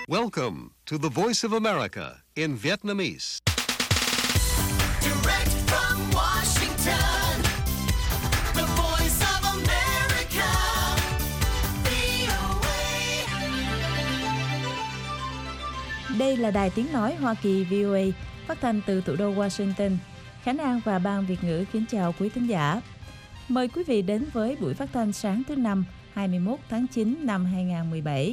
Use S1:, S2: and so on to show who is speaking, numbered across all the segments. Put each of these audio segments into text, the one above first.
S1: Welcome to the Voice of America in Vietnamese.
S2: Direct from Washington, the Voice of America, VOA.
S3: Đây là Đài Tiếng Nói Hoa Kỳ VOA, phát thanh từ thủ đô Washington. Khánh An và Ban Việt ngữ kính chào quý thính giả. Mời quý vị đến với buổi phát thanh sáng thứ Năm, 21 tháng 9 năm 2017.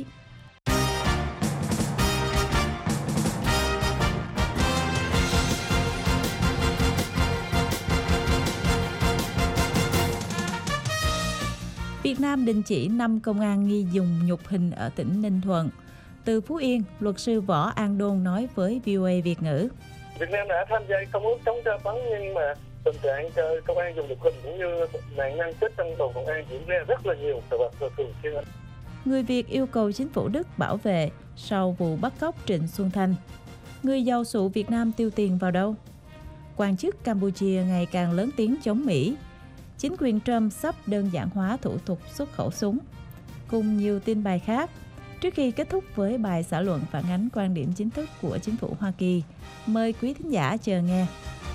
S3: Việt Nam đình chỉ 5 công an nghi dùng nhục hình ở tỉnh Ninh Thuận. Từ Phú Yên, luật sư Võ An Đôn nói với VOA Việt ngữ.
S4: Việt Nam đã tham gia công ước chống tra tấn, nhưng mà tình trạng công an dùng nhục hình cũng như nạn nhân chết trong đồn công an diễn ra rất là nhiều và thường xuyên.
S3: Người Việt yêu cầu chính phủ Đức bảo vệ sau vụ bắt cóc Trịnh Xuân Thanh. Người giàu sụ Việt Nam tiêu tiền vào đâu? Quan chức Campuchia ngày càng lớn tiếng chống Mỹ. Chính quyền Trump sắp đơn giản hóa thủ tục xuất khẩu súng. Cùng nhiều tin bài khác. Trước khi kết thúc với bài xã luận phản ánh quan điểm chính thức của chính phủ Hoa Kỳ, mời quý thính giả chờ nghe.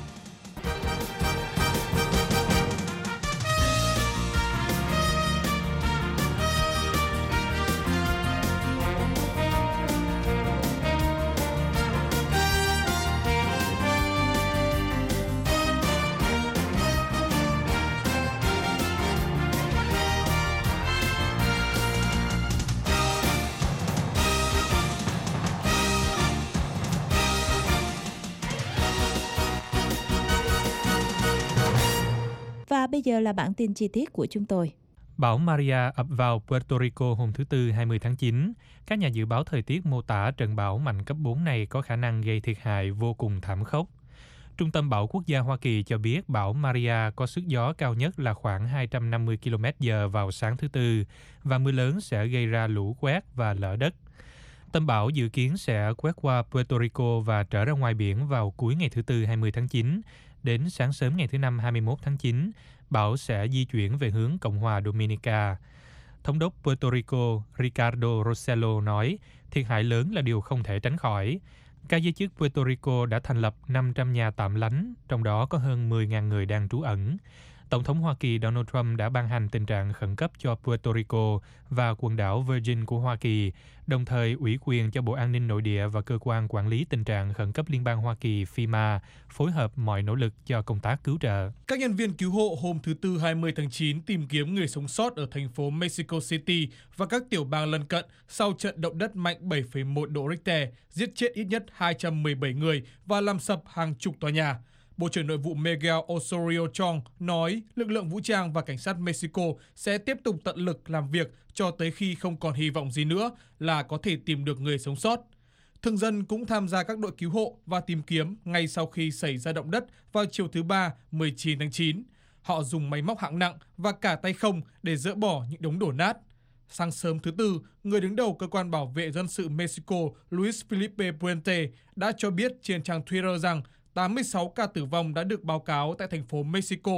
S3: Và bây giờ là bản tin chi tiết của chúng tôi.
S5: Bão Maria ập vào Puerto Rico hôm thứ Tư 20 tháng 9. Các nhà dự báo thời tiết mô tả trận bão mạnh cấp 4 này có khả năng gây thiệt hại vô cùng thảm khốc. Trung tâm Bão Quốc gia Hoa Kỳ cho biết bão Maria có sức gió cao nhất là khoảng 250 km/h vào sáng thứ Tư và mưa lớn sẽ gây ra lũ quét và lở đất. Tâm bão dự kiến sẽ quét qua Puerto Rico và trở ra ngoài biển vào cuối ngày thứ Tư 20 tháng 9. Đến sáng sớm ngày thứ Năm 21 tháng 9, bão sẽ di chuyển về hướng Cộng hòa Dominica. Thống đốc Puerto Rico Ricardo Rossello nói thiệt hại lớn là điều không thể tránh khỏi. Các giới chức Puerto Rico đã thành lập 500 nhà tạm lánh, trong đó có hơn 10.000 người đang trú ẩn. Tổng thống Hoa Kỳ Donald Trump đã ban hành tình trạng khẩn cấp cho Puerto Rico và quần đảo Virgin của Hoa Kỳ, đồng thời ủy quyền cho Bộ An ninh Nội địa và Cơ quan Quản lý Tình trạng Khẩn cấp Liên bang Hoa Kỳ FEMA phối hợp mọi nỗ lực cho công tác cứu trợ.
S6: Các nhân viên cứu hộ hôm thứ Tư 20 tháng 9 tìm kiếm người sống sót ở thành phố Mexico City và các tiểu bang lân cận sau trận động đất mạnh 7,1 độ Richter, giết chết ít nhất 217 người và làm sập hàng chục tòa nhà. Bộ trưởng Nội vụ Miguel Osorio Chong nói lực lượng vũ trang và cảnh sát Mexico sẽ tiếp tục tận lực làm việc cho tới khi không còn hy vọng gì nữa là có thể tìm được người sống sót. Thường dân cũng tham gia các đội cứu hộ và tìm kiếm ngay sau khi xảy ra động đất vào chiều thứ Ba 19 tháng 9. Họ dùng máy móc hạng nặng và cả tay không để dỡ bỏ những đống đổ nát. Sáng sớm thứ Tư, người đứng đầu cơ quan bảo vệ dân sự Mexico Luis Felipe Puente đã cho biết trên trang Twitter rằng 86 ca tử vong đã được báo cáo tại thành phố Mexico,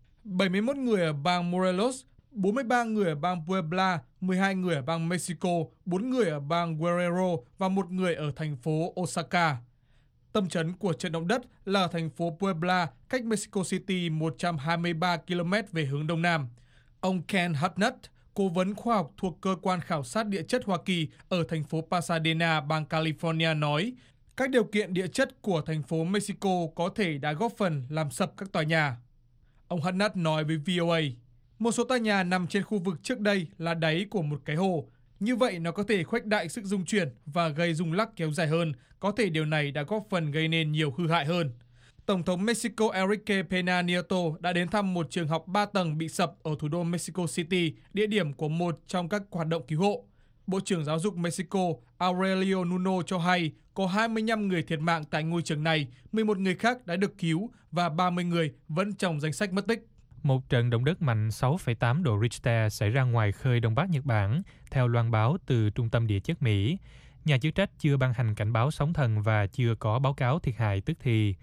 S6: 71 người ở bang Morelos, 43 người ở bang Puebla, 12 người ở bang Mexico, 4 người ở bang Guerrero và 1 người ở thành phố Osaka. Tâm chấn của trận động đất là ở thành phố Puebla, cách Mexico City 123 km về hướng đông nam. Ông Ken Hartnett, cố vấn khoa học thuộc Cơ quan Khảo sát Địa chất Hoa Kỳ ở thành phố Pasadena, bang California nói, các điều kiện địa chất của thành phố Mexico có thể đã góp phần làm sập các tòa nhà. Ông Hartnett nói với VOA, một số tòa nhà nằm trên khu vực trước đây là đáy của một cái hồ. Như vậy nó có thể khuếch đại sức rung chuyển và gây rung lắc kéo dài hơn. Có thể điều này đã góp phần gây nên nhiều hư hại hơn. Tổng thống Mexico Enrique Pena Nieto đã đến thăm một trường học 3 tầng bị sập ở thủ đô Mexico City, địa điểm của một trong các hoạt động cứu hộ. Bộ trưởng Giáo dục Mexico Aurelio Nuno cho hay có 25 người thiệt mạng tại ngôi trường này, 11 người khác đã được cứu và 30 người vẫn trong danh sách mất tích.
S5: Một trận động đất mạnh 6,8 độ Richter xảy ra ngoài khơi Đông Bắc Nhật Bản, theo loan báo từ Trung tâm Địa chất Mỹ. Nhà chức trách chưa ban hành cảnh báo sóng thần và chưa có báo cáo thiệt hại tức thì.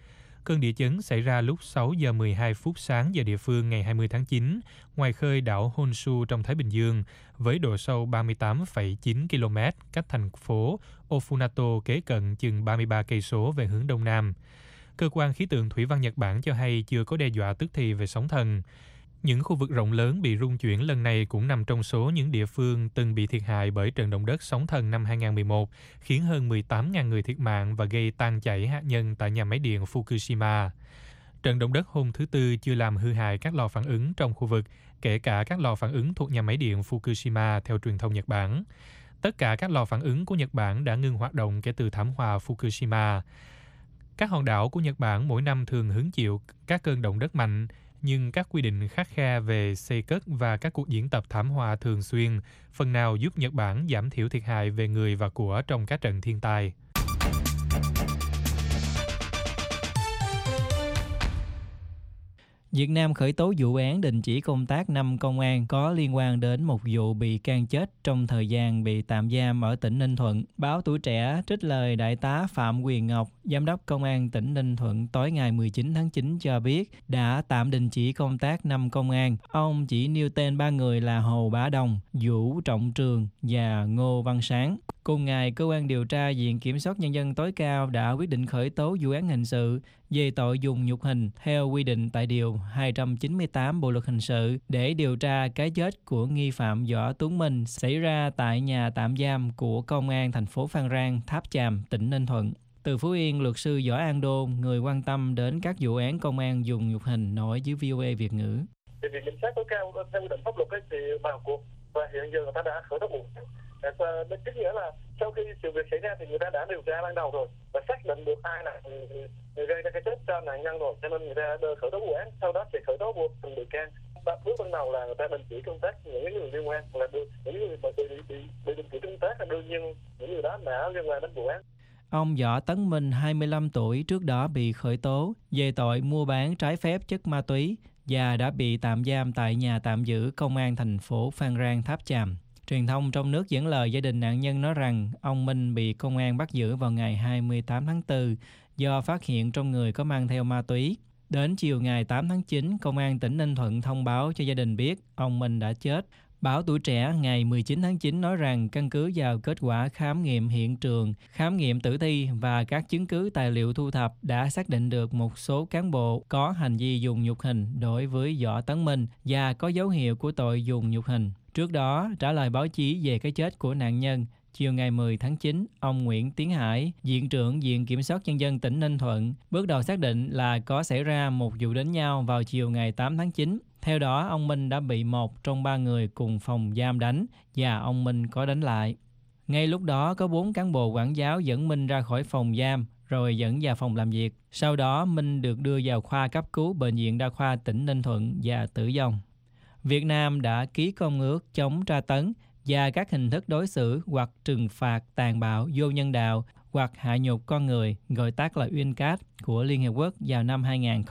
S5: Cơn địa chấn xảy ra lúc 6 giờ 12 phút sáng giờ địa phương ngày 20 tháng 9, ngoài khơi đảo Honshu trong Thái Bình Dương, với độ sâu 38,9 km cách thành phố Ofunato kế cận chừng 33 cây số về hướng đông nam. Cơ quan khí tượng thủy văn Nhật Bản cho hay chưa có đe dọa tức thì về sóng thần. Những khu vực rộng lớn bị rung chuyển lần này cũng nằm trong số những địa phương từng bị thiệt hại bởi trận động đất sóng thần năm 2011, khiến hơn 18.000 người thiệt mạng và gây tan chảy hạt nhân tại nhà máy điện Fukushima. Trận động đất hôm thứ Tư chưa làm hư hại các lò phản ứng trong khu vực, kể cả các lò phản ứng thuộc nhà máy điện Fukushima theo truyền thông Nhật Bản. Tất cả các lò phản ứng của Nhật Bản đã ngừng hoạt động kể từ thảm họa Fukushima. Các hòn đảo của Nhật Bản mỗi năm thường hứng chịu các cơn động đất mạnh, nhưng các quy định khắt khe về xây cất và các cuộc diễn tập thảm họa thường xuyên phần nào giúp Nhật Bản giảm thiểu thiệt hại về người và của trong các trận thiên tai.
S7: Việt Nam khởi tố vụ án đình chỉ công tác 5 công an có liên quan đến một vụ bị can chết trong thời gian bị tạm giam ở tỉnh Ninh Thuận. Báo Tuổi Trẻ trích lời Đại tá Phạm Quyền Ngọc, Giám đốc Công an tỉnh Ninh Thuận tối ngày 19 tháng 9 cho biết đã tạm đình chỉ công tác 5 công an. Ông chỉ nêu tên 3 người là Hồ Bá Đồng, Vũ Trọng Trường và Ngô Văn Sáng. Cùng ngày, Cơ quan điều tra Viện Kiểm soát Nhân dân tối cao đã quyết định khởi tố vụ án hình sự về tội dùng nhục hình theo quy định tại Điều 298 Bộ Luật Hình sự để điều tra cái chết của nghi phạm Võ Tuấn Minh xảy ra tại nhà tạm giam của Công an thành phố Phan Rang, Tháp Chàm, tỉnh Ninh Thuận. Từ Phú Yên, luật sư Võ An Đôn, người quan tâm đến các vụ án công an dùng nhục hình, nói với VOA Việt ngữ.
S4: Thì Viện Kiểm sát tối cao theo quy định pháp luật ấy thì vào cuộc và hiện giờ người ta đã khởi tố vụ. Đó chính nghĩa là sau khi sự việc xảy ra thì người ta đã điều tra ban đầu rồi và xác định được ai là người gây ra cái chết cho nạn nhân rồi, cho nên người ta khởi tố vụ án, sau đó sẽ khởi tố buộc từng bị can. Bước ban đầu là người ta đình chỉ công tác những người liên quan, là những người mà bị đình chỉ công tác là đương nhiên những người đó đã liên quan đến vụ án.
S7: Ông Võ Tấn Minh, 25 tuổi, trước đó bị khởi tố về tội mua bán trái phép chất ma túy và đã bị tạm giam tại nhà tạm giữ Công an thành phố Phan Rang, Tháp Chàm. Truyền thông trong nước dẫn lời gia đình nạn nhân nói rằng ông Minh bị công an bắt giữ vào ngày 28 tháng 4 do phát hiện trong người có mang theo ma túy. Đến chiều ngày 8 tháng 9, Công an tỉnh Ninh Thuận thông báo cho gia đình biết ông Minh đã chết. Báo Tuổi Trẻ ngày 19 tháng 9 nói rằng căn cứ vào kết quả khám nghiệm hiện trường, khám nghiệm tử thi và các chứng cứ tài liệu thu thập đã xác định được một số cán bộ có hành vi dùng nhục hình đối với Võ Tấn Minh và có dấu hiệu của tội dùng nhục hình. Trước đó, trả lời báo chí về cái chết của nạn nhân, chiều ngày 10 tháng 9, ông Nguyễn Tiến Hải, Viện trưởng Viện Kiểm soát Nhân dân tỉnh Ninh Thuận, bước đầu xác định là có xảy ra một vụ đánh nhau vào chiều ngày 8 tháng 9. Theo đó, ông Minh đã bị một trong 3 người cùng phòng giam đánh và ông Minh có đánh lại. Ngay lúc đó, có 4 cán bộ quản giáo dẫn Minh ra khỏi phòng giam rồi dẫn vào phòng làm việc. Sau đó, Minh được đưa vào khoa cấp cứu Bệnh viện Đa khoa tỉnh Ninh Thuận và tử vong. Việt Nam đã ký công ước chống tra tấn và các hình thức đối xử hoặc trừng phạt tàn bạo vô nhân đạo hoặc hạ nhục con người, gọi tắt là UNCAT của Liên Hiệp Quốc vào năm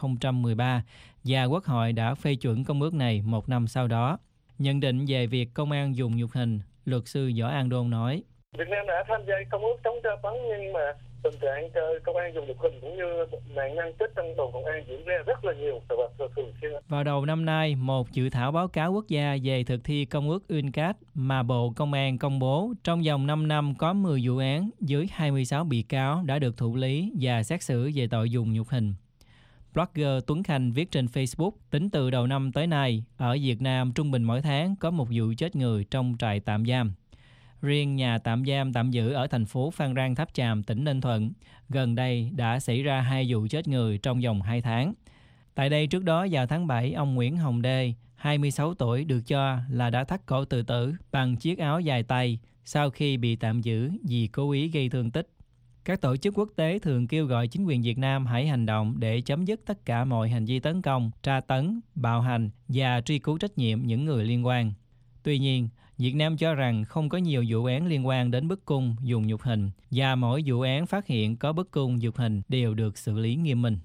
S7: 2013 và Quốc hội đã phê chuẩn công ước này một năm sau đó. Nhận định về việc công an dùng nhục hình, luật sư Võ An Đôn nói:
S4: Việt Nam đã tham gia công ước chống tra tấn nhưng mà tình trạng công an dùng nhục hình cũng như nạn nhân chết trong đồn công an diễn ra rất là nhiều và thường xuyên. Vào
S7: đầu năm nay, một dự thảo báo cáo quốc gia về thực thi công ước UNCAT mà Bộ Công an công bố trong vòng 5 năm có 10 vụ án với 26 bị cáo đã được thụ lý và xét xử về tội dùng nhục hình. Blogger Tuấn Khanh viết trên Facebook, tính từ đầu năm tới nay, ở Việt Nam trung bình mỗi tháng có một vụ chết người trong trại tạm giam. Riêng nhà tạm giam tạm giữ ở thành phố Phan Rang Tháp Chàm, tỉnh Ninh Thuận, gần đây đã xảy ra 2 vụ chết người trong vòng 2 tháng. Tại đây trước đó vào tháng 7, ông Nguyễn Hồng Đê, 26 tuổi, được cho là đã thắt cổ tự tử bằng chiếc áo dài tay sau khi bị tạm giữ vì cố ý gây thương tích. Các tổ chức quốc tế thường kêu gọi chính quyền Việt Nam hãy hành động để chấm dứt tất cả mọi hành vi tấn công, tra tấn, bạo hành và truy cứu trách nhiệm những người liên quan. Tuy nhiên, Việt Nam cho rằng không có nhiều vụ án liên quan đến bức cung, dùng nhục hình và mỗi vụ án phát hiện có bức cung, dục hình đều được xử lý nghiêm minh.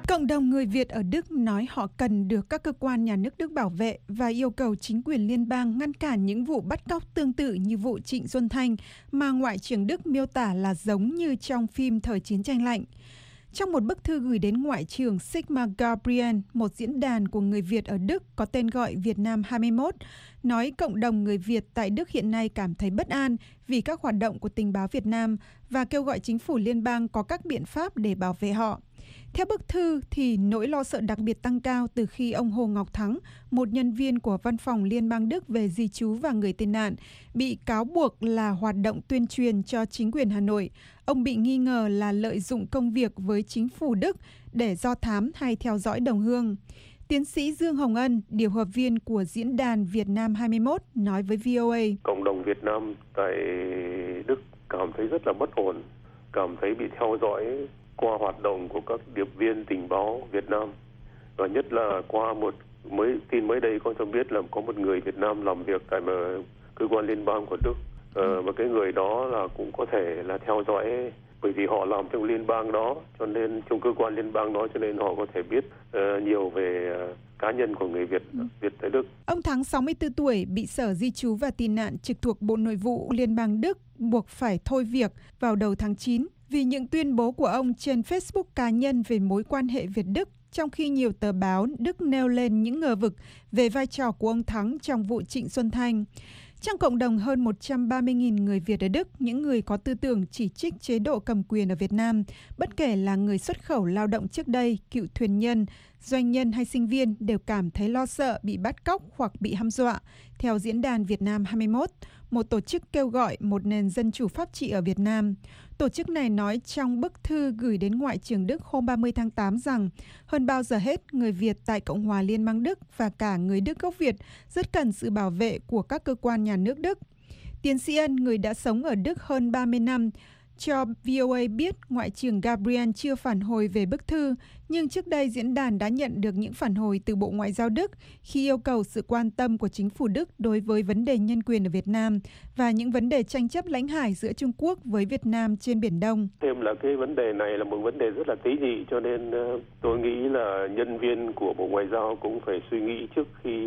S8: Cộng đồng người Việt ở Đức nói họ cần được các cơ quan nhà nước Đức bảo vệ và yêu cầu chính quyền liên bang ngăn cản những vụ bắt cóc tương tự như vụ Trịnh Xuân Thanh mà Ngoại trưởng Đức miêu tả là giống như trong phim thời chiến tranh lạnh. Trong một bức thư gửi đến Ngoại trưởng Sigmar Gabriel, một diễn đàn của người Việt ở Đức có tên gọi Việt Nam 21, nói cộng đồng người Việt tại Đức hiện nay cảm thấy bất an vì các hoạt động của tình báo Việt Nam và kêu gọi chính phủ liên bang có các biện pháp để bảo vệ họ. Theo bức thư thì nỗi lo sợ đặc biệt tăng cao từ khi ông Hồ Ngọc Thắng, một nhân viên của Văn phòng Liên bang Đức về di trú và người tị nạn, bị cáo buộc là hoạt động tuyên truyền cho chính quyền Hà Nội. Ông bị nghi ngờ là lợi dụng công việc với chính phủ Đức để do thám hay theo dõi đồng hương. Tiến sĩ Dương Hồng Ân, điều hợp viên của diễn đàn Việt Nam 21, nói với VOA.
S9: Cộng đồng Việt Nam tại Đức cảm thấy rất là bất ổn, cảm thấy bị theo dõi qua hoạt động của các điệp viên tình báo Việt Nam, và nhất là qua một tin mới đây có cho biết là có một người Việt Nam làm việc tại cơ quan liên bang của Đức, và cái người đó là cũng có thể là theo dõi, bởi vì họ làm trong liên bang đó, cho nên trong cơ quan liên bang đó, cho nên họ có thể biết nhiều về cá nhân của người Việt tại Đức.
S8: Ông Thắng, 64 tuổi, bị Sở Di trú và Tị nạn trực thuộc Bộ Nội vụ Liên bang Đức buộc phải thôi việc vào đầu tháng 9 vì những tuyên bố của ông trên Facebook cá nhân về mối quan hệ Việt-Đức, trong khi nhiều tờ báo Đức nêu lên những ngờ vực về vai trò của ông Thắng trong vụ Trịnh Xuân Thanh. Trong cộng đồng hơn 130.000 người Việt ở Đức, những người có tư tưởng chỉ trích chế độ cầm quyền ở Việt Nam, bất kể là người xuất khẩu lao động trước đây, cựu thuyền nhân, doanh nhân hay sinh viên, đều cảm thấy lo sợ bị bắt cóc hoặc bị hăm dọa. Theo diễn đàn Việt Nam 21, một tổ chức kêu gọi một nền dân chủ pháp trị ở Việt Nam. Tổ chức này nói trong bức thư gửi đến Ngoại trưởng Đức hôm 30 tháng 8 rằng hơn bao giờ hết, người Việt tại Cộng hòa Liên bang Đức và cả người Đức gốc Việt rất cần sự bảo vệ của các cơ quan nhà nước Đức. Tiến sĩ Ân, người đã sống ở Đức hơn 30 năm, cho VOA biết Ngoại trưởng Gabriel chưa phản hồi về bức thư, nhưng trước đây diễn đàn đã nhận được những phản hồi từ Bộ Ngoại giao Đức khi yêu cầu sự quan tâm của chính phủ Đức đối với vấn đề nhân quyền ở Việt Nam và những vấn đề tranh chấp lãnh hải giữa Trung Quốc với Việt Nam trên Biển Đông.
S9: Thêm là cái vấn đề này là một vấn đề rất là tế nhị, cho nên tôi nghĩ là nhân viên của Bộ Ngoại giao cũng phải suy nghĩ trước khi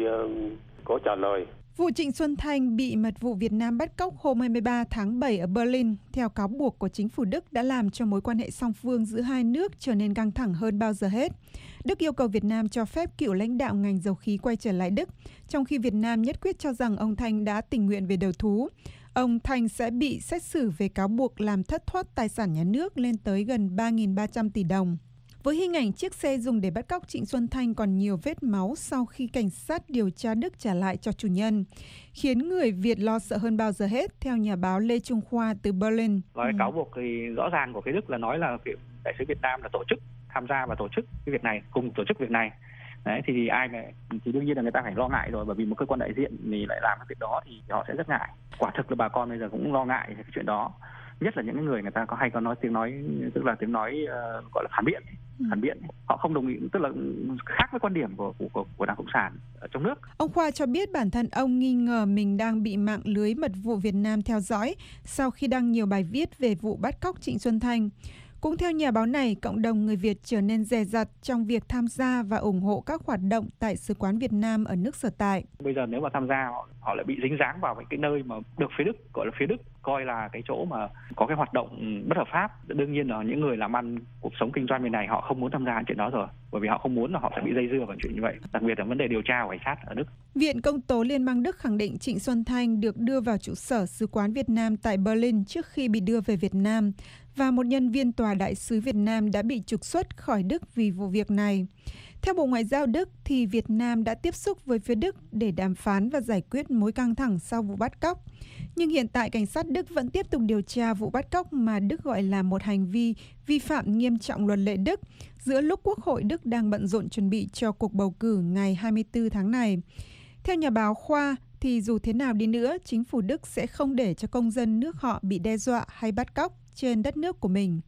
S9: có trả lời.
S8: Vụ Trịnh Xuân Thanh bị mật vụ Việt Nam bắt cóc hôm 23 tháng 7 ở Berlin, theo cáo buộc của chính phủ Đức, đã làm cho mối quan hệ song phương giữa hai nước trở nên căng thẳng hơn bao giờ hết. Đức yêu cầu Việt Nam cho phép cựu lãnh đạo ngành dầu khí quay trở lại Đức, trong khi Việt Nam nhất quyết cho rằng ông Thanh đã tình nguyện về đầu thú. Ông Thanh sẽ bị xét xử về cáo buộc làm thất thoát tài sản nhà nước lên tới gần 3.300 tỷ đồng. Với hình ảnh chiếc xe dùng để bắt cóc Trịnh Xuân Thanh còn nhiều vết máu sau khi cảnh sát điều tra Đức trả lại cho chủ nhân, khiến người Việt lo sợ hơn bao giờ hết, theo nhà báo Lê Trung Khoa từ Berlin.
S10: Nói cáo buộc thì rõ ràng của phía Đức là nói là đại sứ Việt Nam là tổ chức, tham gia và tổ chức cái việc này, cùng tổ chức việc này. Đấy, thì ai này thì đương nhiên là người ta phải lo ngại rồi, bởi vì một cơ quan đại diện thì lại làm cái việc đó thì họ sẽ rất ngại. Quả thực là bà con bây giờ cũng lo ngại cái chuyện đó, nhất là những người ta có nói tiếng nói, tức là tiếng nói gọi là phản biện, họ không đồng ý, tức là khác với quan điểm của Đảng Cộng sản ở trong nước.
S8: Ông Khoa cho biết bản thân ông nghi ngờ mình đang bị mạng lưới mật vụ Việt Nam theo dõi sau khi đăng nhiều bài viết về vụ bắt cóc Trịnh Xuân Thanh. Cũng theo nhà báo này, cộng đồng người Việt trở nên dè dặt trong việc tham gia và ủng hộ các hoạt động Đại sứ quán Việt Nam ở nước sở tại.
S10: Bây giờ nếu mà tham gia, họ lại bị dính dáng vào cái nơi mà được phía Đức, gọi là phía Đức coi là cái chỗ mà có cái hoạt động bất hợp pháp. Đương nhiên là những người làm ăn cuộc sống kinh doanh bên này họ không muốn tham gia chuyện đó rồi, bởi vì họ không muốn là họ sẽ bị dây dưa vào chuyện như vậy, đặc biệt là vấn đề điều tra của cảnh sát ở Đức.
S8: Viện Công tố Liên bang Đức khẳng định Trịnh Xuân Thanh được đưa vào trụ sở sứ quán Việt Nam tại Berlin trước khi bị đưa về Việt Nam, và một nhân viên tòa đại sứ Việt Nam đã bị trục xuất khỏi Đức vì vụ việc này. Theo Bộ Ngoại giao Đức, thì Việt Nam đã tiếp xúc với phía Đức để đàm phán và giải quyết mối căng thẳng sau vụ bắt cóc. Nhưng hiện tại cảnh sát Đức vẫn tiếp tục điều tra vụ bắt cóc mà Đức gọi là một hành vi vi phạm nghiêm trọng luật lệ Đức, giữa lúc Quốc hội Đức đang bận rộn chuẩn bị cho cuộc bầu cử ngày 24 tháng này. Theo nhà báo Khoa, thì dù thế nào đi nữa, chính phủ Đức sẽ không để cho công dân nước họ bị đe dọa hay bắt cóc trên đất nước của mình.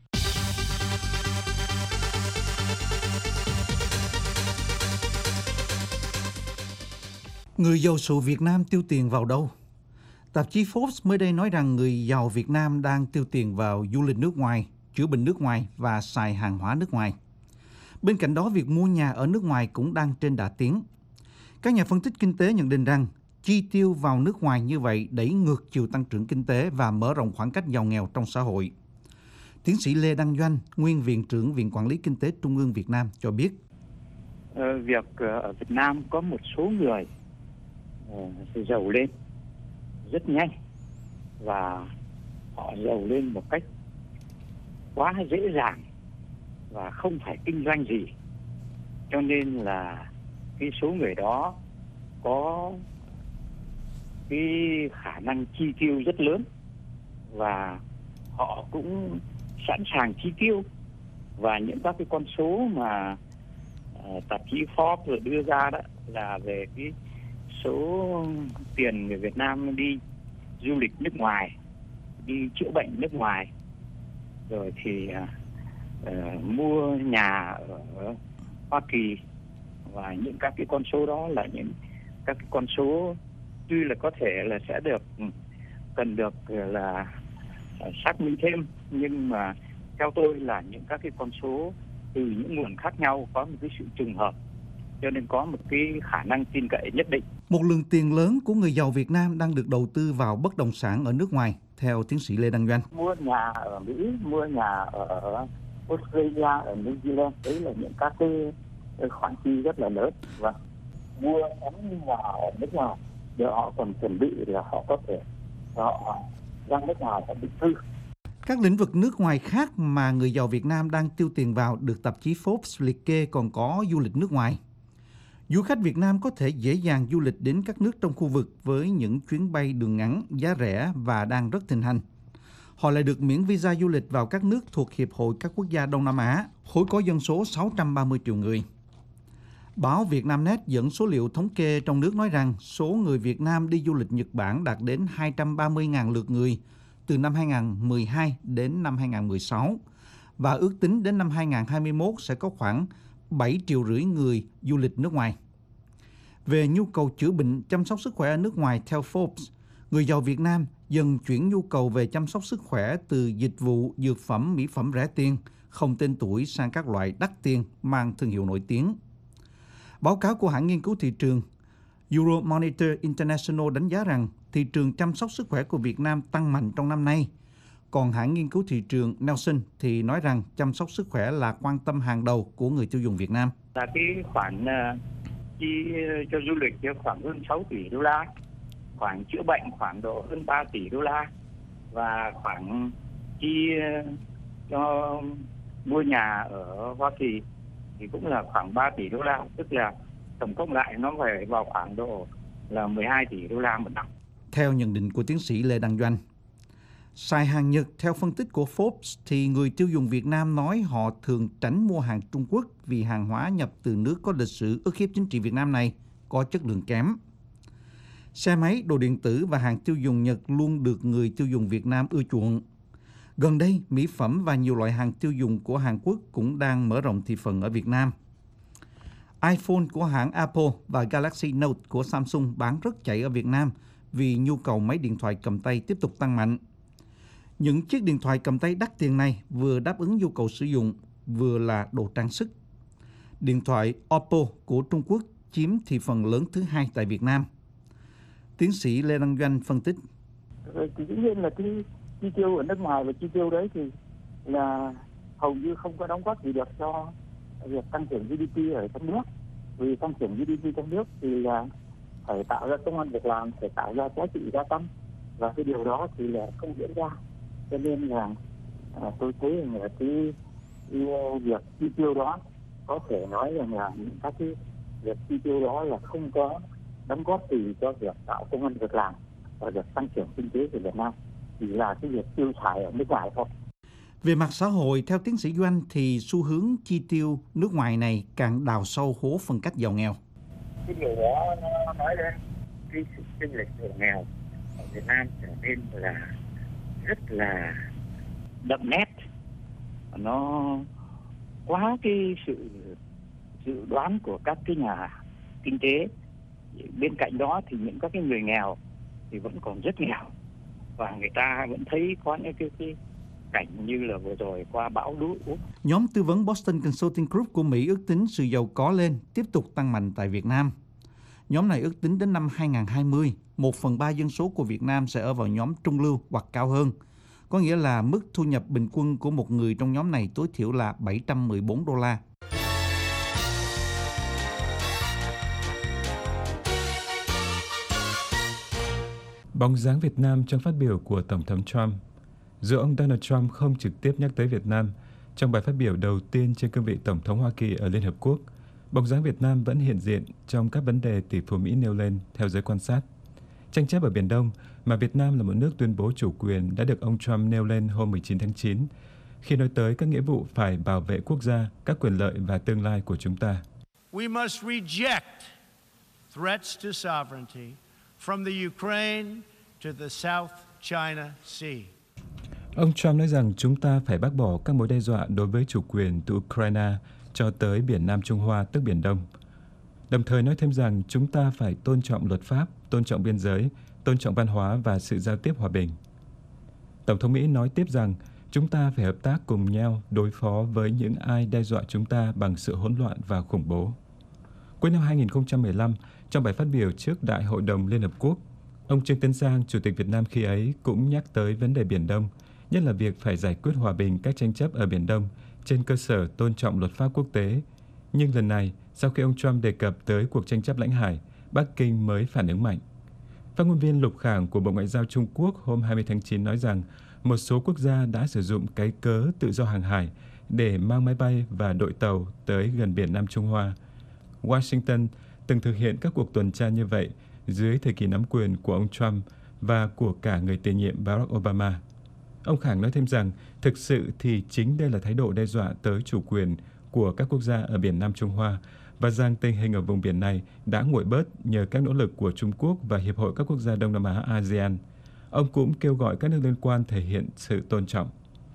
S11: Người giàu sụ Việt Nam tiêu tiền vào đâu? Tạp chí Forbes mới đây nói rằng người giàu Việt Nam đang tiêu tiền vào du lịch nước ngoài, chữa bệnh nước ngoài và xài hàng hóa nước ngoài. Bên cạnh đó, việc mua nhà ở nước ngoài cũng đang trên đà tiến. Các nhà phân tích kinh tế nhận định rằng chi tiêu vào nước ngoài như vậy đẩy ngược chiều tăng trưởng kinh tế và mở rộng khoảng cách giàu nghèo trong xã hội. Tiến sĩ Lê Đăng Doanh, nguyên Viện trưởng Viện Quản lý Kinh tế Trung ương Việt Nam cho biết.
S12: Việc ở Việt Nam có một số người giàu lên rất nhanh và họ giàu lên một cách quá dễ dàng và không phải kinh doanh gì. Cho nên là cái số người đó có cái khả năng chi tiêu rất lớn và họ cũng sẵn sàng chi tiêu. Và những các cái con số mà tạp chí Forbes vừa đưa ra đó là về cái số tiền người Việt Nam đi du lịch nước ngoài, đi chữa bệnh nước ngoài, rồi thì mua nhà ở Hoa Kỳ. Và những các cái con số đó là những các cái con số tuy là có thể là sẽ cần được là xác minh thêm, nhưng mà theo tôi là những các cái con số từ những nguồn khác nhau có một cái sự trùng hợp, cho nên có một cái khả năng tin cậy nhất định.
S11: Một lượng tiền lớn của người giàu Việt Nam đang được đầu tư vào bất động sản ở nước ngoài, theo tiến sĩ Lê Đăng Doanh.
S12: Mua nhà ở Mỹ, mua nhà ở Australia, ở New Zealand, đấy là những các cái khoản chi rất là lớn. Và mua nhà ở nước ngoài để họ còn chuẩn bị là họ có thể họ ra nước ngoài họ định cư.
S11: Các lĩnh vực nước ngoài khác mà người giàu Việt Nam đang tiêu tiền vào được tạp chí Forbes liệt kê còn có du lịch nước ngoài. Du khách Việt Nam có thể dễ dàng du lịch đến các nước trong khu vực với những chuyến bay đường ngắn, giá rẻ và đang rất thịnh hành. Họ lại được miễn visa du lịch vào các nước thuộc Hiệp hội các quốc gia Đông Nam Á, khối có dân số 630 triệu người. Báo Vietnamnet dẫn số liệu thống kê trong nước nói rằng số người Việt Nam đi du lịch Nhật Bản đạt đến 230.000 lượt người từ năm 2012 đến năm 2016 và ước tính đến năm 2021 sẽ có khoảng 7,5 triệu người du lịch nước ngoài. Về nhu cầu chữa bệnh, chăm sóc sức khỏe ở nước ngoài, theo Forbes, người giàu Việt Nam dần chuyển nhu cầu về chăm sóc sức khỏe từ dịch vụ, dược phẩm, mỹ phẩm rẻ tiền, không tên tuổi sang các loại đắt tiền mang thương hiệu nổi tiếng. Báo cáo của hãng nghiên cứu thị trường Euromonitor International đánh giá rằng thị trường chăm sóc sức khỏe của Việt Nam tăng mạnh trong năm nay. Còn hãng nghiên cứu thị trường Nelson thì nói rằng chăm sóc sức khỏe là quan tâm hàng đầu của người tiêu dùng Việt Nam.
S12: Là cái khoản chi cho du lịch khoảng hơn 6 tỷ đô la, khoản chữa bệnh khoảng độ hơn 3 tỷ đô la và khoản chi cho mua nhà ở Hoa Kỳ thì cũng là khoảng 3 tỷ đô la, tức là tổng cộng lại nó phải vào khoảng độ là 12 tỷ đô la một năm.
S11: Theo nhận định của tiến sĩ Lê Đăng Doanh, xài hàng Nhật, theo phân tích của Forbes thì người tiêu dùng Việt Nam nói họ thường tránh mua hàng Trung Quốc vì hàng hóa nhập từ nước có lịch sử ức hiếp chính trị Việt Nam này có chất lượng kém. Xe máy, đồ điện tử và hàng tiêu dùng Nhật luôn được người tiêu dùng Việt Nam ưa chuộng. Gần đây, mỹ phẩm và nhiều loại hàng tiêu dùng của Hàn Quốc cũng đang mở rộng thị phần ở Việt Nam. iPhone của hãng Apple và Galaxy Note của Samsung bán rất chạy ở Việt Nam vì nhu cầu máy điện thoại cầm tay tiếp tục tăng mạnh. Những chiếc điện thoại cầm tay đắt tiền này vừa đáp ứng nhu cầu sử dụng, vừa là đồ trang sức. Điện thoại Oppo của Trung Quốc chiếm thị phần lớn thứ hai tại Việt Nam. Tiến sĩ Lê Đăng Doanh phân tích.
S12: Thì dĩ nhiên là cái chi tiêu ở nước ngoài và chi tiêu đấy thì là hầu như không có đóng góp gì được cho việc tăng trưởng GDP ở trong nước. Vì tăng trưởng GDP trong nước thì là phải tạo ra công ăn việc làm, phải tạo ra giá trị gia tăng, và cái điều đó thì là không diễn ra. Cho nên là tôi thấy là cái việc chi tiêu đó có thể nói rằng là các cái việc chi tiêu đó là không có đóng góp gì cho việc tạo công ăn việc làm và việc tăng trưởng kinh tế của Việt Nam, chỉ là cái việc tiêu xài ở nước ngoài thôi.
S11: Về mặt xã hội, theo tiến sĩ Doanh thì xu hướng chi tiêu nước ngoài này càng đào sâu hố phân cách giàu nghèo.
S12: Cái điều đó nó nói lên cái sự chênh lệch giàu nghèo ở Việt Nam trở nên là rất là đậm nét, nó quá cái sự dự đoán của các cái nhà kinh tế. Bên cạnh đó thì những các cái người nghèo thì vẫn còn rất nghèo, và người ta vẫn thấy có những cái cảnh như là vừa rồi qua bão lũ.
S11: Nhóm tư vấn Boston Consulting Group của Mỹ ước tính sự giàu có lên tiếp tục tăng mạnh tại Việt Nam. Nhóm này ước tính đến năm 2020, 1/3 dân số của Việt Nam sẽ ở vào nhóm trung lưu hoặc cao hơn. Có nghĩa là mức thu nhập bình quân của một người trong nhóm này tối thiểu là $714.
S13: Bóng dáng Việt Nam trong phát biểu của Tổng thống Trump. Dù ông Donald Trump không trực tiếp nhắc tới Việt Nam, trong bài phát biểu đầu tiên trên cương vị Tổng thống Hoa Kỳ ở Liên Hợp Quốc, bóng dáng Việt Nam vẫn hiện diện trong các vấn đề tỷ phú Mỹ nêu lên theo giới quan sát. Tranh chấp ở Biển Đông, mà Việt Nam là một nước tuyên bố chủ quyền, đã được ông Trump nêu lên hôm 19 tháng 9, khi nói tới các nghĩa vụ phải bảo vệ quốc gia, các quyền lợi và tương lai của chúng ta.
S14: We must reject threats to sovereignty from the Ukraine to the South China Sea.
S13: Ông Trump nói rằng chúng ta phải bác bỏ các mối đe dọa đối với chủ quyền từ Ukraine cho tới Biển Nam Trung Hoa, tức Biển Đông. Đồng thời nói thêm rằng chúng ta phải tôn trọng luật pháp, tôn trọng biên giới, tôn trọng văn hóa và sự giao tiếp hòa bình. Tổng thống Mỹ nói tiếp rằng chúng ta phải hợp tác cùng nhau đối phó với những ai đe dọa chúng ta bằng sự hỗn loạn và khủng bố. Cuối năm 2015, trong bài phát biểu trước Đại hội đồng Liên Hợp Quốc, ông Trương Tấn Sang, Chủ tịch Việt Nam khi ấy, cũng nhắc tới vấn đề Biển Đông, nhất là việc phải giải quyết hòa bình các tranh chấp ở Biển Đông trên cơ sở tôn trọng luật pháp quốc tế. Nhưng lần này, sau khi ông Trump đề cập tới cuộc tranh chấp lãnh hải, Bắc Kinh mới phản ứng mạnh. Phát ngôn viên Lục Khảng của Bộ Ngoại giao Trung Quốc hôm 20 tháng 9 nói rằng một số quốc gia đã sử dụng cái cớ tự do hàng hải để mang máy bay và đội tàu tới gần Biển Nam Trung Hoa. Washington từng thực hiện các cuộc tuần tra như vậy dưới thời kỳ nắm quyền của ông Trump và của cả người tiền nhiệm Barack Obama. Ông Khảng nói thêm rằng thực sự thì chính đây là thái độ đe dọa tới chủ quyền của các quốc gia ở Biển Nam Trung Hoa và rằng tình hình ở vùng biển này đã nguội bớt nhờ các nỗ lực của Trung Quốc và Hiệp hội các quốc gia Đông Nam Á ASEAN. Ông cũng kêu gọi các nước liên quan thể hiện sự tôn trọng.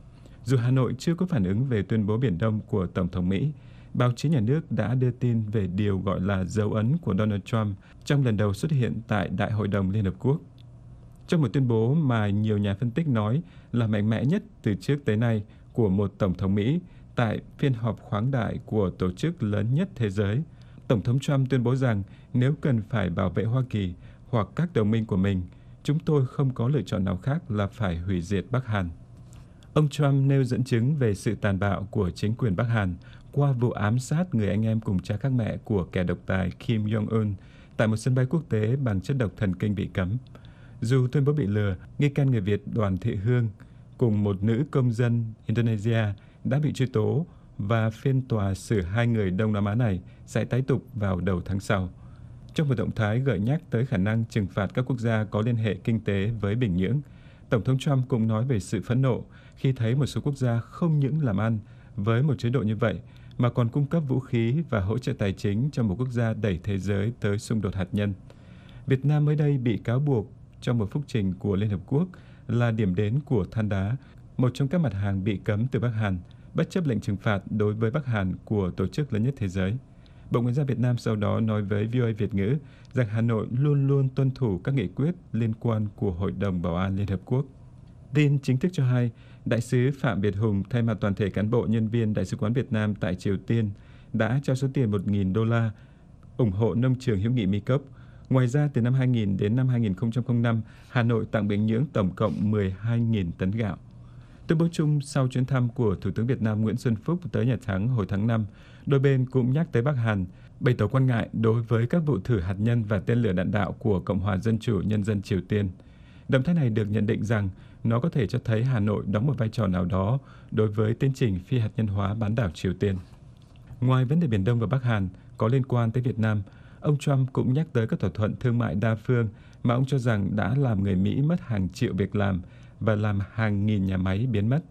S13: Dù Hà Nội chưa có phản ứng về tuyên bố Biển Đông của Tổng thống Mỹ, báo chí nhà nước đã đưa tin về điều gọi là dấu ấn của Donald Trump trong lần đầu xuất hiện tại Đại hội đồng Liên Hợp Quốc. Trong một tuyên bố mà nhiều nhà phân tích nói là mạnh mẽ nhất từ trước tới nay của một Tổng thống Mỹ tại phiên họp khoáng đại của tổ chức lớn nhất thế giới, Tổng thống Trump tuyên bố rằng nếu cần phải bảo vệ Hoa Kỳ hoặc các đồng minh của mình, chúng tôi không có lựa chọn nào khác là phải hủy diệt Bắc Hàn. Ông Trump nêu dẫn chứng về sự tàn bạo của chính quyền Bắc Hàn qua vụ ám sát người anh em cùng cha khác mẹ của kẻ độc tài Kim Jong-un tại một sân bay quốc tế bằng chất độc thần kinh bị cấm. Dù tuyên bố bị lừa, nghi can người Việt Đoàn Thị Hương cùng một nữ công dân Indonesia đã bị truy tố và phiên tòa xử hai người Đông Nam Á này sẽ tái tục vào đầu tháng sau. Trong một động thái gợi nhắc tới khả năng trừng phạt các quốc gia có liên hệ kinh tế với Bình Nhưỡng, Tổng thống Trump cũng nói về sự phẫn nộ khi thấy một số quốc gia không những làm ăn với một chế độ như vậy, mà còn cung cấp vũ khí và hỗ trợ tài chính cho một quốc gia đẩy thế giới tới xung đột hạt nhân. Việt Nam mới đây bị cáo buộc trong một phúc trình của Liên Hợp Quốc là điểm đến của than đá, một trong các mặt hàng bị cấm từ Bắc Hàn, bất chấp lệnh trừng phạt đối với Bắc Hàn của tổ chức lớn nhất thế giới. Bộ Ngoại giao Việt Nam sau đó nói với VOA Việt ngữ rằng Hà Nội luôn luôn tuân thủ các nghị quyết liên quan của Hội đồng Bảo an Liên Hợp Quốc. Tin chính thức cho hay, Đại sứ Phạm Việt Hùng thay mặt toàn thể cán bộ nhân viên Đại sứ quán Việt Nam tại Triều Tiên đã trao số tiền $1.000 ủng hộ nông trường hữu nghị Mi Cốc. Ngoài ra, từ năm 2000 đến năm 2005, Hà Nội tặng Bình Nhưỡng tổng cộng 12.000 tấn gạo. Tuyên bố chung sau chuyến thăm của Thủ tướng Việt Nam Nguyễn Xuân Phúc tới Nhà Trắng hồi tháng 5, đôi bên cũng nhắc tới Bắc Hàn, bày tỏ quan ngại đối với các vụ thử hạt nhân và tên lửa đạn đạo của Cộng hòa Dân chủ Nhân dân Triều Tiên. Động thái này được nhận định rằng nó có thể cho thấy Hà Nội đóng một vai trò nào đó đối với tiến trình phi hạt nhân hóa bán đảo Triều Tiên. Ngoài vấn đề Biển Đông và Bắc Hàn có liên quan tới Việt Nam, ông Trump cũng nhắc tới các thỏa thuận thương mại đa phương mà ông cho rằng đã làm người Mỹ mất hàng triệu việc làm và làm hàng nghìn nhà máy biến mất.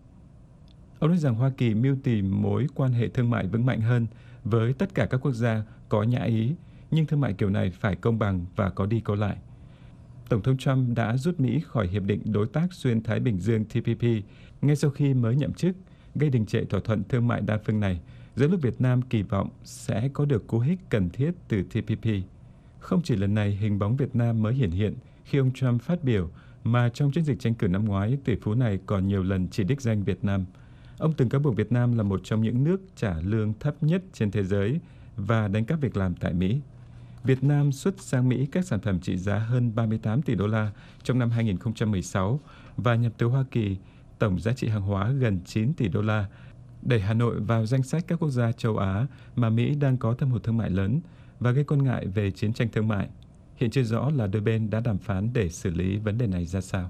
S13: Ông nói rằng Hoa Kỳ mưu tìm mối quan hệ thương mại vững mạnh hơn với tất cả các quốc gia có nhã ý, nhưng thương mại kiểu này phải công bằng và có đi có lại. Tổng thống Trump đã rút Mỹ khỏi Hiệp định Đối tác Xuyên Thái Bình Dương TPP ngay sau khi mới nhậm chức, gây đình trệ thỏa thuận thương mại đa phương này, giữa lúc Việt Nam kỳ vọng sẽ có được cú hích cần thiết từ TPP. Không chỉ lần này hình bóng Việt Nam mới hiển hiện khi ông Trump phát biểu mà trong chiến dịch tranh cử năm ngoái, tỷ phú này còn nhiều lần chỉ đích danh Việt Nam. Ông từng cáo buộc Việt Nam là một trong những nước trả lương thấp nhất trên thế giới và đánh cắp việc làm tại Mỹ. Việt Nam xuất sang Mỹ các sản phẩm trị giá hơn 38 tỷ đô la trong năm 2016 và nhập từ Hoa Kỳ tổng giá trị hàng hóa gần 9 tỷ đô la, đẩy Hà Nội vào danh sách các quốc gia châu Á mà Mỹ đang có thâm hụt thương mại lớn và gây quan ngại về chiến tranh thương mại. Hiện chưa rõ là đôi bên đã đàm phán để xử lý vấn đề này ra sao.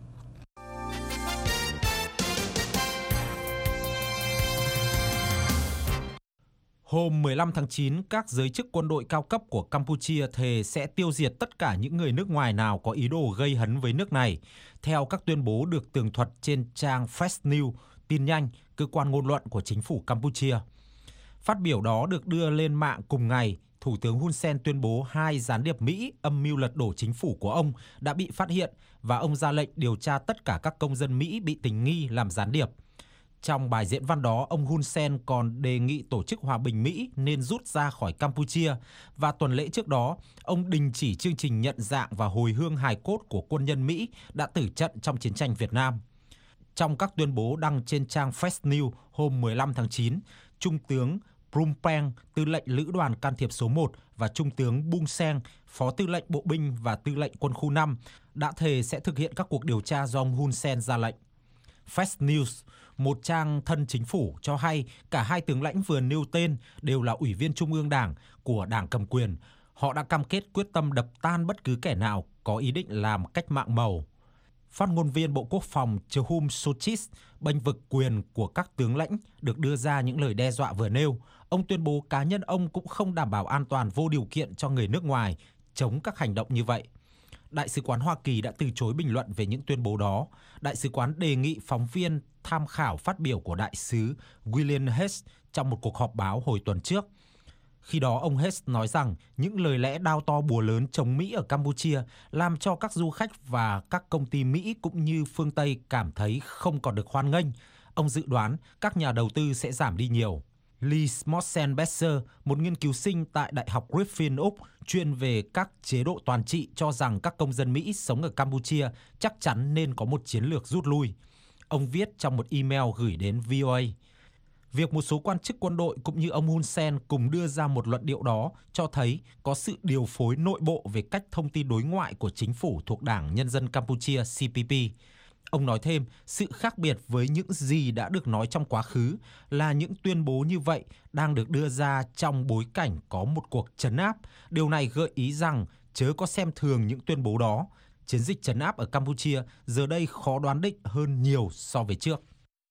S15: Hôm 15 tháng 9, các giới chức quân đội cao cấp của Campuchia thề sẽ tiêu diệt tất cả những người nước ngoài nào có ý đồ gây hấn với nước này, theo các tuyên bố được tường thuật trên trang Fresh News, tin nhanh, cơ quan ngôn luận của chính phủ Campuchia. Phát biểu đó được đưa lên mạng cùng ngày, Thủ tướng Hun Sen tuyên bố 2 gián điệp Mỹ âm mưu lật đổ chính phủ của ông đã bị phát hiện và ông ra lệnh điều tra tất cả các công dân Mỹ bị tình nghi làm gián điệp. Trong bài diễn văn đó, ông Hun Sen còn đề nghị Tổ chức Hòa bình Mỹ nên rút ra khỏi Campuchia và tuần lễ trước đó, ông đình chỉ chương trình nhận dạng và hồi hương hài cốt của quân nhân Mỹ đã tử trận trong chiến tranh Việt Nam. Trong các tuyên bố đăng trên trang Fresh News hôm 15 tháng 9, Trung tướng Prumpeng, tư lệnh lữ đoàn can thiệp số 1 và Trung tướng Bung Seng, phó tư lệnh bộ binh và tư lệnh quân khu 5 đã thề sẽ thực hiện các cuộc điều tra do ông Hun Sen ra lệnh. Fresh News, một trang thân chính phủ, cho hay cả 2 tướng lãnh vừa nêu tên đều là ủy viên Trung ương Đảng của Đảng cầm quyền. Họ đã cam kết quyết tâm đập tan bất cứ kẻ nào có ý định làm cách mạng màu. Phát ngôn viên Bộ Quốc phòng Chehum Sochit bênh vực quyền của các tướng lãnh được đưa ra những lời đe dọa vừa nêu. Ông tuyên bố cá nhân ông cũng không đảm bảo an toàn vô điều kiện cho người nước ngoài, chống các hành động như vậy. Đại sứ quán Hoa Kỳ đã từ chối bình luận về những tuyên bố đó. Đại sứ quán đề nghị phóng viên tham khảo phát biểu của đại sứ William Hess trong một cuộc họp báo hồi tuần trước. Khi đó, ông Hess nói rằng những lời lẽ đao to búa lớn chống Mỹ ở Campuchia làm cho các du khách và các công ty Mỹ cũng như phương Tây cảm thấy không còn được hoan nghênh. Ông dự đoán các nhà đầu tư sẽ giảm đi nhiều. Lee Smotsen-Besser, một nghiên cứu sinh tại Đại học Griffin, Úc, chuyên về các chế độ toàn trị, cho rằng các công dân Mỹ sống ở Campuchia chắc chắn nên có một chiến lược rút lui. Ông viết trong một email gửi đến VOA. Việc một số quan chức quân đội cũng như ông Hun Sen cùng đưa ra một luận điệu đó cho thấy có sự điều phối nội bộ về cách thông tin đối ngoại của chính phủ thuộc Đảng Nhân dân Campuchia CPP. Ông nói thêm, sự khác biệt với những gì đã được nói trong quá khứ là những tuyên bố như vậy đang được đưa ra trong bối cảnh có một cuộc trấn áp. Điều này gợi ý rằng chớ có xem thường những tuyên bố đó. Chiến dịch trấn áp ở Campuchia giờ đây khó đoán định hơn nhiều so với trước.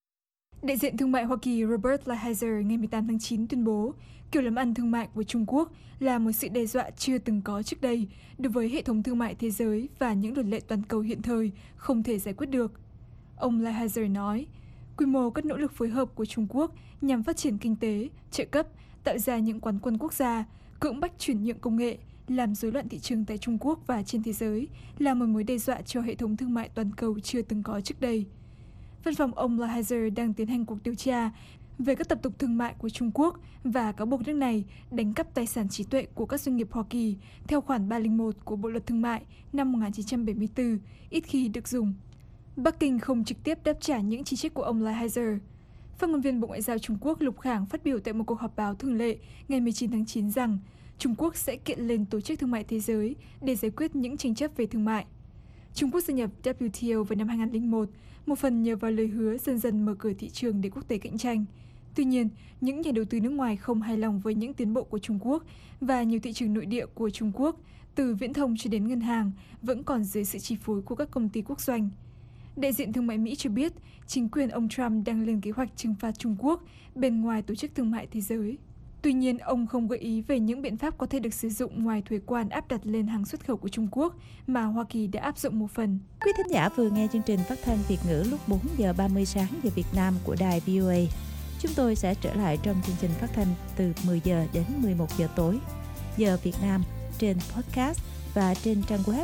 S8: Đại diện thương mại Hoa Kỳ Robert Lighthizer ngày 18 tháng 9 tuyên bố kiểu làm ăn thương mại của Trung Quốc là một sự đe dọa chưa từng có trước đây đối với hệ thống thương mại thế giới và những luật lệ toàn cầu hiện thời không thể giải quyết được. Ông Lighthizer nói, quy mô các nỗ lực phối hợp của Trung Quốc nhằm phát triển kinh tế, trợ cấp, tạo ra những quán quân quốc gia, cưỡng bách chuyển nhượng công nghệ, làm rối loạn thị trường tại Trung Quốc và trên thế giới là một mối đe dọa cho hệ thống thương mại toàn cầu chưa từng có trước đây. Văn phòng ông Lighthizer đang tiến hành cuộc điều tra về các tập tục thương mại của Trung Quốc và cáo buộc nước này đánh cắp tài sản trí tuệ của các doanh nghiệp Hoa Kỳ theo khoản 301 của Bộ luật Thương mại năm 1974, ít khi được dùng. Bắc Kinh không trực tiếp đáp trả những chỉ trích của ông Lighthizer. Phát ngôn viên Bộ Ngoại giao Trung Quốc Lục Khảng phát biểu tại một cuộc họp báo thường lệ ngày 19 tháng 9 rằng Trung Quốc sẽ kiện lên Tổ chức Thương mại Thế giới để giải quyết những tranh chấp về thương mại. Trung Quốc gia nhập WTO vào năm 2001, một phần nhờ vào lời hứa dần dần mở cửa thị trường để quốc tế cạnh tranh. Tuy nhiên, những nhà đầu tư nước ngoài không hài lòng với những tiến bộ của Trung Quốc và nhiều thị trường nội địa của Trung Quốc, từ viễn thông cho đến ngân hàng, vẫn còn dưới sự chi phối của các công ty quốc doanh. Đại diện thương mại Mỹ cho biết, chính quyền ông Trump đang lên kế hoạch trừng phạt Trung Quốc bên ngoài Tổ chức Thương mại Thế giới. Tuy nhiên, ông không gợi ý về những biện pháp có thể được sử dụng ngoài thuế quan áp đặt lên hàng xuất khẩu của Trung Quốc mà Hoa Kỳ đã áp dụng một phần.
S3: Quý thính giả vừa nghe chương trình phát thanh Việt ngữ lúc 4 giờ 30 sáng giờ Việt Nam của đài VOA. Chúng tôi sẽ trở lại trong chương trình phát thanh từ 10 giờ đến 11 giờ tối giờ Việt Nam trên podcast và trên trang web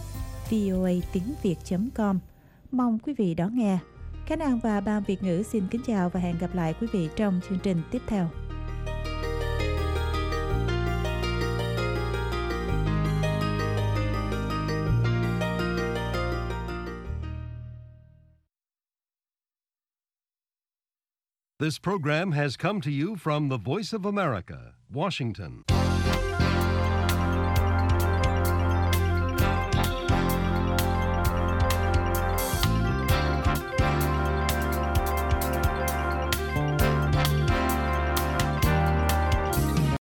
S3: voatínviet.com. Mong quý vị đón nghe. Khánh An và Ban Việt ngữ xin kính chào và hẹn gặp lại quý vị trong chương trình tiếp theo.
S1: This program has come to you from the Voice of America, Washington.